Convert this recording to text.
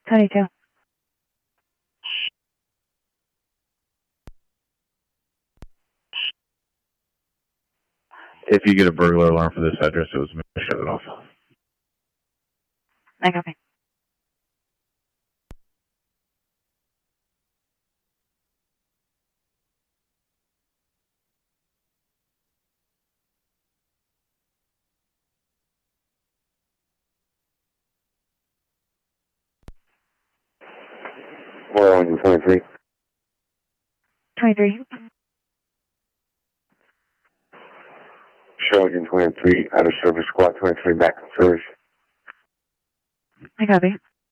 22. If you get a burglar alarm for this address, it was me. Shut it off. I copy. We're on 23. 23. Sheridan 23, out of service, squad 23, back in service. I copy.